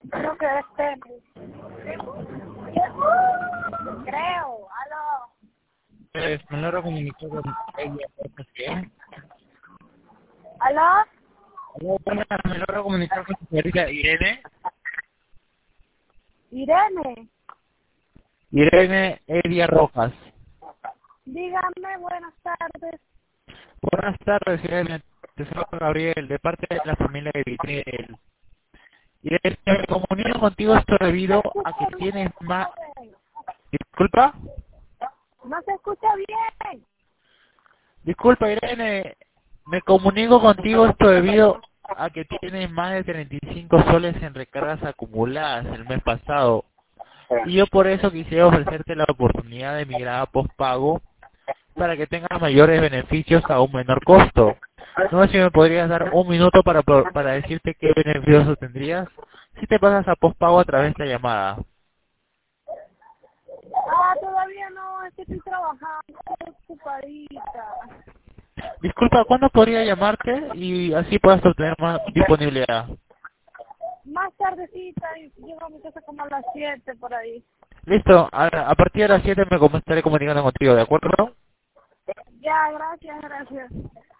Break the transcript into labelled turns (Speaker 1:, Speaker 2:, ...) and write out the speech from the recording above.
Speaker 1: Creo que es Temu. Creo, aló.
Speaker 2: Me logro comunicar con ella. ¿Qué?
Speaker 1: ¿Aló?
Speaker 2: Aló, buenas, me logro comunicar con su señorita Irene.
Speaker 1: Irene,
Speaker 2: Irene Elia Rojas.
Speaker 1: dígame, buenas tardes.
Speaker 2: Buenas tardes, Irene. Te saludo Gabriel, de parte de la familia de Vitrel. Irene, me comunico contigo esto debido a que tienes más... ¿Disculpa?
Speaker 1: No se escucha bien.
Speaker 2: Disculpa, Irene. Me comunico contigo esto debido a que tienes más de 35 soles en recargas acumuladas el mes pasado. Y yo por eso quisiera ofrecerte la oportunidad de migrar a postpago para que tengas mayores beneficios a un menor costo. No sé si me podrías dar un minuto para decirte qué beneficios tendrías si te pasas a postpago a través de la llamada.
Speaker 1: Todavía no, es que estoy trabajando, estoy ocupadita.
Speaker 2: Disculpa, ¿cuándo podría llamarte y así puedas obtener más disponibilidad?
Speaker 1: Más tardecita, y llego a mi casa como a las 7 por ahí.
Speaker 2: Listo, a partir de las 7 me estaré comunicando contigo, ¿de acuerdo?
Speaker 1: Ya, gracias, gracias.